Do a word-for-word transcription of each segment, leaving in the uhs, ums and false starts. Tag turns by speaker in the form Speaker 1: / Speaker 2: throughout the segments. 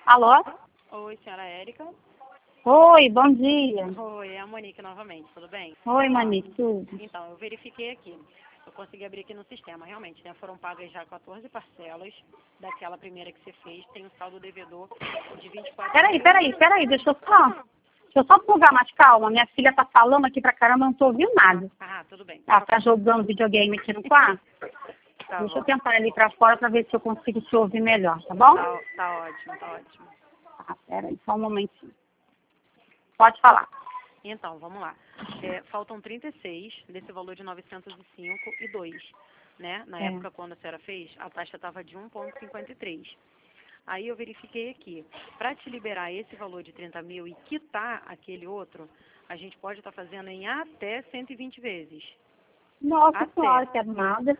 Speaker 1: Alô?
Speaker 2: Oi, senhora Érica.
Speaker 1: Oi, bom dia.
Speaker 2: Oi, é a Monique novamente, tudo bem?
Speaker 1: Oi, Monique, tudo.
Speaker 2: Então, eu verifiquei aqui. Eu consegui abrir aqui no sistema, realmente, né? Foram pagas já quatorze parcelas daquela primeira que você fez. Tem um saldo devedor de vinte e quatro
Speaker 1: Peraí,
Speaker 2: mil.
Speaker 1: peraí, peraí, deixa eu só... Deixa eu só plugar mais calma. Minha filha tá falando aqui pra caramba, eu não tô ouvindo nada.
Speaker 2: Ah, tudo bem.
Speaker 1: Ela tá jogando videogame aqui no quarto.
Speaker 2: Tá
Speaker 1: Deixa
Speaker 2: bom.
Speaker 1: eu tentar ali pra fora pra ver se eu consigo te ouvir melhor, tá bom?
Speaker 2: Tá, tá ótimo, tá ótimo.
Speaker 1: Ah, peraí, só um momentinho. Pode falar.
Speaker 2: Então, vamos lá. É, faltam trinta e seis desse valor de novecentos e cinco e dois, né? Na
Speaker 1: É.
Speaker 2: época, quando a senhora fez, a taxa estava de um vírgula cinquenta e três. Aí eu verifiquei aqui. Para te liberar esse valor de trinta mil e quitar aquele outro, a gente pode estar fazendo em até cento e vinte vezes.
Speaker 1: Nossa
Speaker 2: Até.
Speaker 1: senhora, quero nada.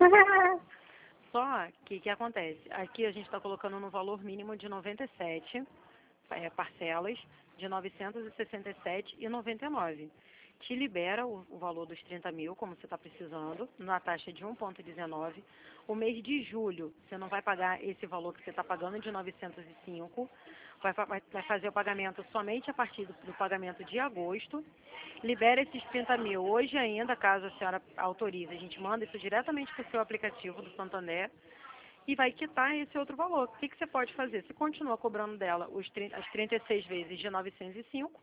Speaker 2: Só que o que acontece? Aqui a gente está colocando no valor mínimo de noventa e sete é, parcelas de novecentos e sessenta e sete reais e noventa e nove centavos. Te libera o, o valor dos trinta mil, como você está precisando, na taxa de um vírgula dezenove. O mês de julho, você não vai pagar esse valor que você está pagando de novecentos e cinco. Vai, vai, vai fazer o pagamento somente a partir do, do pagamento de agosto. Libera esses trinta mil hoje ainda, caso a senhora autorize. A gente manda isso diretamente para o seu aplicativo do Santander e vai quitar esse outro valor. O que, que você pode fazer? Você continua cobrando dela os, as trinta e seis vezes de novecentos e cinco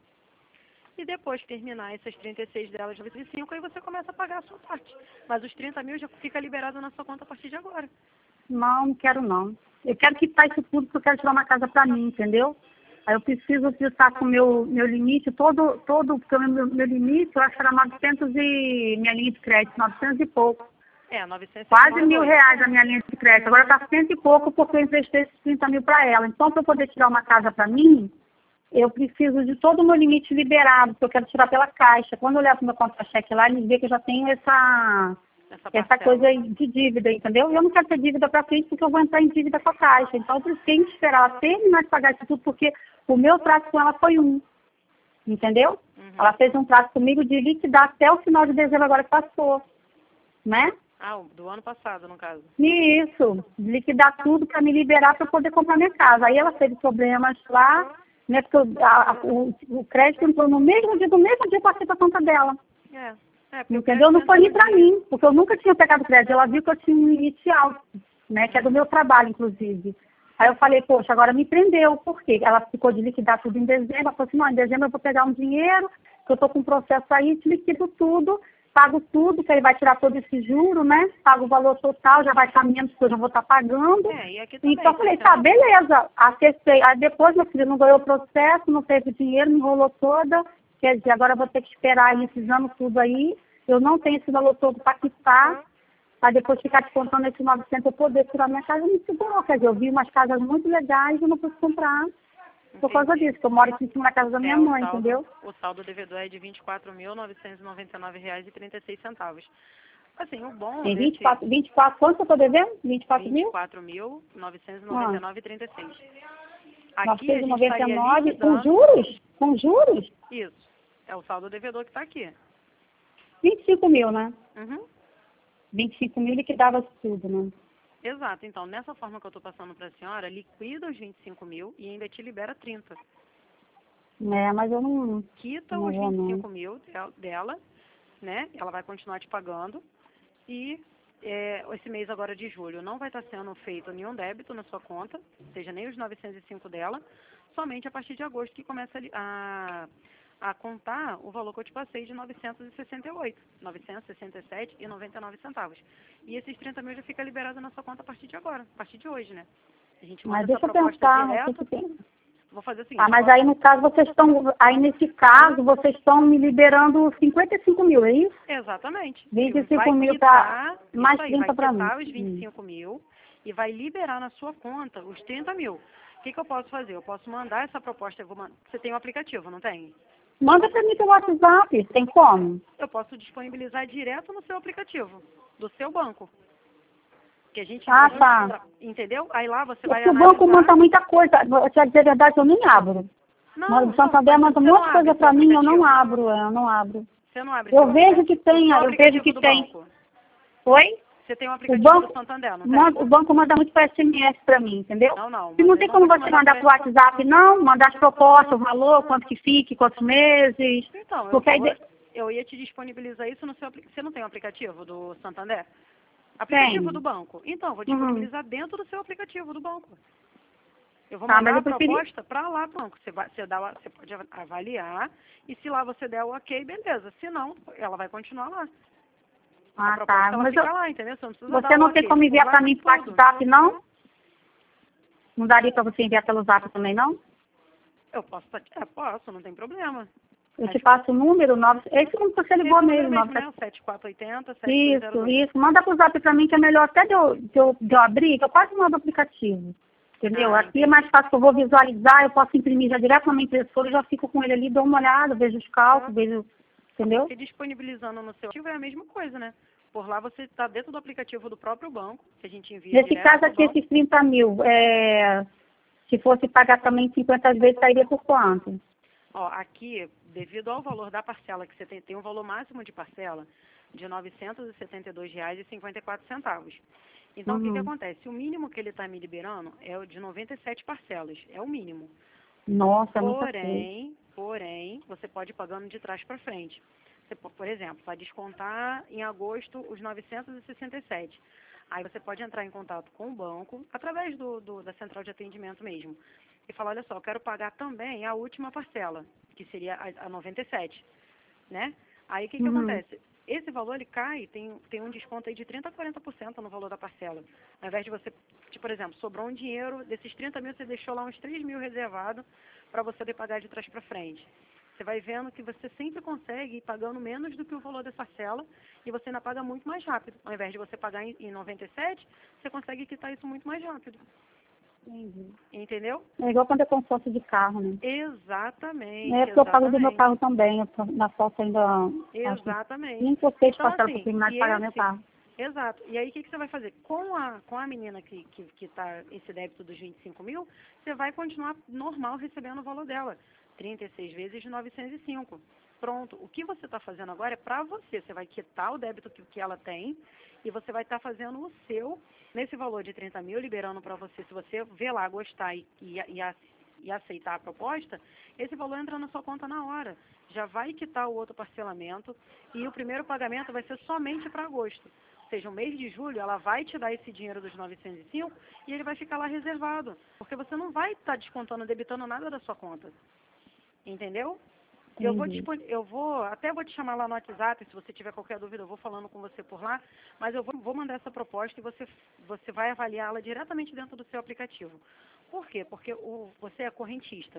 Speaker 2: e depois que terminar essas trinta e seis delas de novecentos e cinco, aí você começa a pagar a sua parte. Mas os trinta mil já fica liberado na sua conta a partir de agora.
Speaker 1: Não, não quero não. Eu quero quitar isso tudo porque eu quero tirar uma casa pra mim, entendeu? Aí eu preciso estar com o meu, meu limite, todo, todo, porque o meu, meu limite, eu acho que era novecentos e, minha linha de crédito, novecentos e pouco.
Speaker 2: É, novecentos e
Speaker 1: Quase mil reais a minha linha de crédito. Agora está cento e pouco porque eu emprestei esses trinta mil para ela. Então, para eu poder tirar uma casa para mim, eu preciso de todo o meu limite liberado, porque eu quero tirar pela Caixa. Quando eu levo meu contra-cheque lá, eles veem que eu já tenho essa,
Speaker 2: Essa,
Speaker 1: essa coisa aí de dívida, entendeu? E eu não quero ter dívida para frente porque eu vou entrar em dívida com a Caixa. Então, eu preciso esperar ela terminar de pagar isso tudo, porque o meu trato com ela foi um. Entendeu?
Speaker 2: Uhum.
Speaker 1: Ela fez um trato comigo de liquidar até o final de dezembro agora que passou. Né?
Speaker 2: Ah, do ano passado, no caso.
Speaker 1: Isso, liquidar tudo para me liberar para poder comprar minha casa. Aí ela teve problemas lá, né? Porque o, a, o, o crédito entrou no mesmo dia, do mesmo dia eu passei para a conta dela.
Speaker 2: É. É,
Speaker 1: Entendeu? Não foi nem para mim, porque eu nunca tinha pegado crédito. Ela viu que eu tinha um limite alto, né? Que é do meu trabalho, inclusive. Aí eu falei, poxa, agora me prendeu. Por quê? Ela ficou de liquidar tudo em dezembro. Ela falou assim, não, em dezembro eu vou pegar um dinheiro, que eu estou com um processo aí, te liquido tudo, pago tudo, que ele vai tirar todo esse juro, né? Pago o valor total, já vai estar menos, que eu já vou estar pagando.
Speaker 2: É, e aqui também,
Speaker 1: então eu falei,
Speaker 2: né?
Speaker 1: tá, beleza, acessei. Aí depois, meu filho, não ganhou o processo, não teve dinheiro, me enrolou toda. Quer dizer, agora eu vou ter que esperar aí esses anos tudo aí. Eu não tenho esse valor todo para quitar, para depois ficar te contando esses novecentos eu poder tirar minha casa, me segurou. Quer dizer, eu vi umas casas muito legais e eu não pude comprar por causa disso, porque eu moro aqui em cima da casa da minha
Speaker 2: É,
Speaker 1: mãe,
Speaker 2: o saldo,
Speaker 1: entendeu?
Speaker 2: O saldo devedor é de vinte e quatro mil novecentos e noventa e nove reais e trinta e seis centavos. Assim, o bom
Speaker 1: Tem
Speaker 2: desse...
Speaker 1: vinte e quatro, vinte e quatro, quanto eu estou devendo? vinte e quatro mil?
Speaker 2: vinte e quatro mil novecentos e noventa e nove reais e trinta e seis centavos. Aqui a
Speaker 1: novecentos e
Speaker 2: gente
Speaker 1: noventa e
Speaker 2: estaria
Speaker 1: nove com
Speaker 2: liquidando...
Speaker 1: juros? Com juros?
Speaker 2: Isso. É o saldo devedor que está aqui.
Speaker 1: vinte e cinco mil, né?
Speaker 2: Uhum.
Speaker 1: vinte e cinco mil liquidava tudo, né?
Speaker 2: Exato. Então, nessa forma que eu estou passando para a senhora, liquida os vinte e cinco mil e ainda te libera trinta.
Speaker 1: É, mas eu não...
Speaker 2: Quita
Speaker 1: não
Speaker 2: os
Speaker 1: vou,
Speaker 2: vinte e
Speaker 1: não.
Speaker 2: cinco mil del- dela, né? Ela vai continuar te pagando. E é, esse mês agora de julho não vai estar sendo feito nenhum débito na sua conta, ou seja, nem os novecentos e cinco dela, somente a partir de agosto que começa a, a contar o valor que eu te passei de novecentos e sessenta e oito, novecentos e sessenta e sete reais e noventa e nove centavos. E esses trinta mil já fica liberado na sua conta a partir de agora, a partir de hoje, né? A gente manda
Speaker 1: Mas
Speaker 2: essa
Speaker 1: deixa eu
Speaker 2: proposta
Speaker 1: pensar, o que
Speaker 2: direto.
Speaker 1: que tem?
Speaker 2: Vou fazer o seguinte.
Speaker 1: Ah, mas
Speaker 2: posso-
Speaker 1: aí no caso vocês estão... Aí nesse caso vocês estão me liberando cinquenta e cinco mil, é isso?
Speaker 2: Exatamente.
Speaker 1: vinte e
Speaker 2: Vai
Speaker 1: cinco mil
Speaker 2: quitar,
Speaker 1: tá mais
Speaker 2: isso aí,
Speaker 1: trinta
Speaker 2: vai
Speaker 1: para mim.
Speaker 2: quitar os vinte e cinco mil e vai liberar na sua conta os trinta mil. O que, que eu posso fazer? Eu posso mandar essa proposta, eu vou man- você tem um aplicativo, não tem?
Speaker 1: Manda para mim pelo WhatsApp, tem como?
Speaker 2: Eu posso disponibilizar direto no seu aplicativo, do seu banco. Que a gente,
Speaker 1: Ah,
Speaker 2: a gente
Speaker 1: tá.
Speaker 2: tra- entendeu? Aí lá você
Speaker 1: É
Speaker 2: vai
Speaker 1: que o
Speaker 2: analisar.
Speaker 1: banco manda muita coisa. Vou te dizer a verdade, eu nem abro.
Speaker 2: Não,
Speaker 1: Mas o
Speaker 2: não,
Speaker 1: Santander
Speaker 2: mas
Speaker 1: manda um
Speaker 2: você
Speaker 1: monte
Speaker 2: não
Speaker 1: de
Speaker 2: abre
Speaker 1: coisa
Speaker 2: seu
Speaker 1: para mim, eu não
Speaker 2: aplicativo?
Speaker 1: abro, é, eu não abro.
Speaker 2: Você não abre
Speaker 1: Eu
Speaker 2: seu
Speaker 1: vejo
Speaker 2: aplicativo?
Speaker 1: que tem,
Speaker 2: O seu
Speaker 1: eu vejo
Speaker 2: aplicativo
Speaker 1: que
Speaker 2: do
Speaker 1: tem.
Speaker 2: banco.
Speaker 1: Oi?
Speaker 2: Você tem um
Speaker 1: O
Speaker 2: aplicativo
Speaker 1: banco,
Speaker 2: do Santander, não
Speaker 1: manda,
Speaker 2: tem?
Speaker 1: o banco manda muito por S M S para mim, entendeu?
Speaker 2: Não, não.
Speaker 1: Se não
Speaker 2: mas
Speaker 1: tem
Speaker 2: ele
Speaker 1: como
Speaker 2: vai te
Speaker 1: você mandar
Speaker 2: por
Speaker 1: pro WhatsApp, não, mandar as propostas, o valor, quanto que fique, quantos meses.
Speaker 2: Então, eu,
Speaker 1: Porque aí
Speaker 2: vou,
Speaker 1: de-
Speaker 2: eu ia te disponibilizar isso no seu aplicativo. Você não tem um aplicativo do Santander? Aplicativo
Speaker 1: tem.
Speaker 2: do banco. Então, eu vou
Speaker 1: Uhum.
Speaker 2: disponibilizar dentro do seu aplicativo do banco. Eu vou
Speaker 1: Tá,
Speaker 2: mandar
Speaker 1: mas
Speaker 2: a
Speaker 1: eu preferi.
Speaker 2: proposta para lá pro banco. Você, vai, você, dá, o- você pode avaliar e se lá você der o ok, beleza. Se não, ela vai continuar lá. A
Speaker 1: Ah,
Speaker 2: proposta
Speaker 1: tá.
Speaker 2: ela
Speaker 1: Mas
Speaker 2: fica
Speaker 1: eu-
Speaker 2: lá, entendeu? Você não precisa
Speaker 1: você
Speaker 2: dar o
Speaker 1: não tem
Speaker 2: ok.
Speaker 1: como
Speaker 2: Por
Speaker 1: enviar
Speaker 2: lá
Speaker 1: para
Speaker 2: tem
Speaker 1: mim pro
Speaker 2: tudo.
Speaker 1: WhatsApp, não? Não daria para você enviar pelo Zap também, não?
Speaker 2: Eu posso, é, posso, não tem problema.
Speaker 1: Eu
Speaker 2: Mas
Speaker 1: te passo o número, nove... esse número que você ligou
Speaker 2: esse número
Speaker 1: mesmo,
Speaker 2: mesmo,
Speaker 1: nove...
Speaker 2: né? O sete quatro oito zero, sete dois zero
Speaker 1: Isso,
Speaker 2: dois.
Speaker 1: isso. Manda pro Zap para mim, que é melhor até de eu, de eu, de eu abrir, que eu quase mando o aplicativo. Entendeu?
Speaker 2: Ah,
Speaker 1: Aqui é mais fácil, que eu vou visualizar, eu posso imprimir já direto na minha impressora, eu já fico com ele ali, dou uma olhada, vejo os cálculos, vejo... Entendeu?
Speaker 2: Porque disponibilizando no seu aplicativo é a mesma coisa, né? Por lá você está dentro do aplicativo do próprio banco, que a gente envia
Speaker 1: Nesse
Speaker 2: direto
Speaker 1: caso
Speaker 2: do
Speaker 1: aqui,
Speaker 2: banco.
Speaker 1: esses trinta mil, é... se fosse pagar também cinquenta vezes, sairia por quanto?
Speaker 2: Ó, aqui, devido ao valor da parcela, que você tem, tem um valor máximo de parcela de novecentos e setenta e dois reais e cinquenta e quatro centavos. Então, o que que
Speaker 1: Uhum.
Speaker 2: acontece? O mínimo que ele está me liberando é o de noventa e sete parcelas, é o mínimo.
Speaker 1: Nossa, é muita coisa.
Speaker 2: Porém, porém, você pode ir pagando de trás para frente. Você, po- por exemplo, vai descontar em agosto os novecentos e sessenta e sete. Aí você pode entrar em contato com o banco, através do, do- da central de atendimento mesmo, e falar, olha só, eu quero pagar também a última parcela, que seria a, a noventa e sete, né? Aí o que, que
Speaker 1: Uhum.
Speaker 2: acontece? Esse valor ele cai, tem, tem um desconto aí de trinta a quarenta por cento no valor da parcela. Ao invés de você, tipo, por exemplo, sobrou um dinheiro, desses trinta mil você deixou lá uns três mil reservado para você poder pagar de trás para frente. Você vai vendo que você sempre consegue ir pagando menos do que o valor da parcela e você ainda paga muito mais rápido. Ao invés de você pagar em, em noventa e sete, você consegue quitar isso muito mais rápido.
Speaker 1: Entendi.
Speaker 2: Entendeu?
Speaker 1: É igual quando é consórcio de carro, né?
Speaker 2: Exatamente,
Speaker 1: É porque eu pago do meu
Speaker 2: exatamente.
Speaker 1: carro também. Eu tô na falta ainda, acho que
Speaker 2: Exatamente.
Speaker 1: cinco ou seis
Speaker 2: Então,
Speaker 1: parcelas para
Speaker 2: assim,
Speaker 1: terminar de
Speaker 2: e
Speaker 1: pagar meu
Speaker 2: esse,
Speaker 1: carro.
Speaker 2: exato. E aí, o que, que você vai fazer? Com a, com a menina que que que está esse débito dos vinte e cinco mil, você vai continuar normal recebendo o valor dela. trinta e seis vezes de novecentos e cinco. Pronto. O que você está fazendo agora é para você. Você vai quitar o débito que, que ela tem e você vai estar fazendo o seu, nesse valor de trinta mil, liberando para você. Se você ver lá, gostar e, e, e, a- e aceitar a proposta, esse valor entra na sua conta na hora. Já vai quitar o outro parcelamento e o primeiro pagamento vai ser somente para agosto. Ou seja, o mês de julho, ela vai te dar esse dinheiro dos novecentos e cinco e ele vai ficar lá reservado. Porque você não vai estar descontando, debitando nada da sua conta. Entendeu? Eu vou,
Speaker 1: Entendi.
Speaker 2: dispon- eu vou, até vou te chamar lá no WhatsApp, se você tiver qualquer dúvida, eu vou falando com você por lá, mas eu vou, vou mandar essa proposta e você, você vai avaliá-la diretamente dentro do seu aplicativo. Por quê? Porque o, você é correntista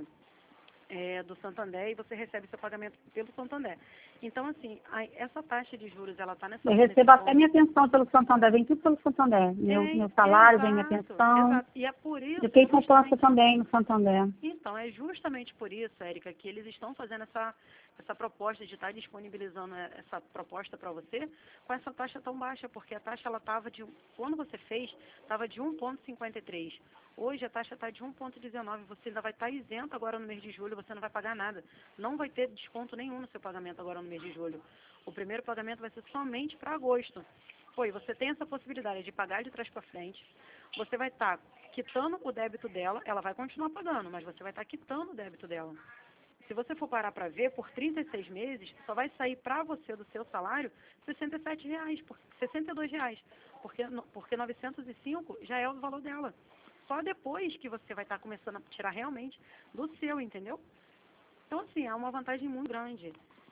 Speaker 2: é, do Santander e você recebe seu pagamento pelo Santander. Então, assim, a- essa taxa de juros, ela está nessa...
Speaker 1: Eu
Speaker 2: nesse
Speaker 1: recebo até
Speaker 2: ponto.
Speaker 1: minha pensão pelo Santander, vem tudo pelo Santander. Meu,
Speaker 2: É,
Speaker 1: meu salário, vem minha
Speaker 2: exato,
Speaker 1: pensão.
Speaker 2: exato. E é por isso,
Speaker 1: Eu tenho poupança
Speaker 2: justamente...
Speaker 1: também no Santander.
Speaker 2: Então, é justamente por isso, Érica, que eles estão fazendo essa, essa proposta de estar disponibilizando essa proposta para você com essa taxa tão baixa, porque a taxa, ela estava de, quando você fez, estava de um vírgula cinquenta e três. Hoje a taxa está de um vírgula dezenove, você ainda vai estar isento agora no mês de julho, você não vai pagar nada. Não vai ter desconto nenhum no seu pagamento agora no mês de julho. O primeiro pagamento vai ser somente para agosto. Pô, e você tem essa possibilidade de pagar de trás para frente. Você vai estar quitando o débito dela, ela vai continuar pagando, mas você vai estar quitando o débito dela. Se você for parar para ver, por trinta e seis meses, só vai sair para você do seu salário sessenta e sete reais, por, sessenta e dois reais, porque, no- porque novecentos e cinco já é o valor dela. Só depois que você vai estar começando a tirar realmente do seu, entendeu? Então, assim, é uma vantagem muito grande.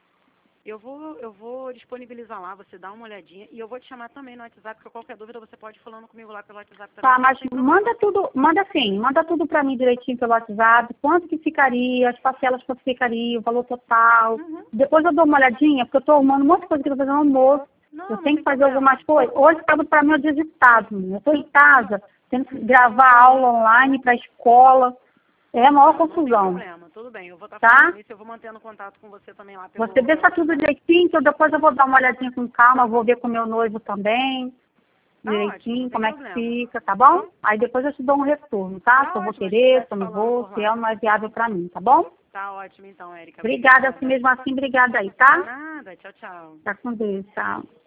Speaker 2: Eu vou, eu vou disponibilizar lá, você dá uma olhadinha, e eu vou te chamar também no WhatsApp, porque qualquer dúvida você pode ir falando comigo lá pelo WhatsApp também.
Speaker 1: Tá,
Speaker 2: que
Speaker 1: mas
Speaker 2: não tem problema.
Speaker 1: manda tudo, manda assim, manda tudo pra mim direitinho pelo WhatsApp, quanto que ficaria, as parcelas quanto ficaria, o valor total.
Speaker 2: Uhum.
Speaker 1: Depois eu dou uma olhadinha, porque eu tô arrumando um monte de coisa que eu tô fazendo almoço.
Speaker 2: Não,
Speaker 1: Eu
Speaker 2: não
Speaker 1: tenho
Speaker 2: tem
Speaker 1: que fazer
Speaker 2: problema.
Speaker 1: algumas coisas. Hoje sábado pra mim é o dia de estado. Eu tô em casa, tendo que gravar aula online pra escola. É a maior
Speaker 2: Não, não tem
Speaker 1: confusão.
Speaker 2: problema, tudo bem. Eu vou estar
Speaker 1: Tá?
Speaker 2: falando isso, eu vou mantendo contato com você também lá pelo...
Speaker 1: Você deixa
Speaker 2: pelo
Speaker 1: tudo
Speaker 2: WhatsApp.
Speaker 1: direitinho, que eu depois eu vou dar uma olhadinha com calma, vou ver com o meu noivo também,
Speaker 2: Tá ótimo,
Speaker 1: direitinho,
Speaker 2: não tem
Speaker 1: como é que
Speaker 2: problema.
Speaker 1: fica, tá bom? Aí depois eu te dou um retorno, tá?
Speaker 2: Tá
Speaker 1: Se eu vou
Speaker 2: ótimo, a gente vai
Speaker 1: querer,
Speaker 2: se
Speaker 1: se eu não
Speaker 2: falando
Speaker 1: vou,
Speaker 2: por
Speaker 1: se
Speaker 2: lá.
Speaker 1: é mais viável pra mim, tá bom?
Speaker 2: Tá ótimo então, Érica.
Speaker 1: Obrigada,
Speaker 2: Obrigada.
Speaker 1: assim mesmo assim, obrigada aí, tá?
Speaker 2: Nada, tchau, tchau.
Speaker 1: Tá com Deus, tchau.